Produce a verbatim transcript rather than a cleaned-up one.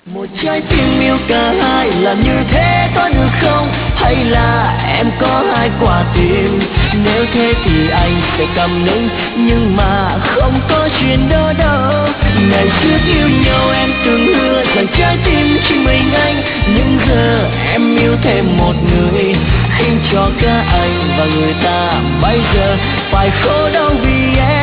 Một trái tim yêu cả hai làm như thế có được không? Hay là em có hai quả tim? Nếu thế thì anh sẽ cầm nín, nhưng mà không có chuyện đó đâu. Ngày trước yêu nhau em từng hứa rằng trái tim chỉ mình anh, nhưng giờ em yêu thêm một người, khiến cho cả anh và người ta bây giờ phải khổ đau vì em.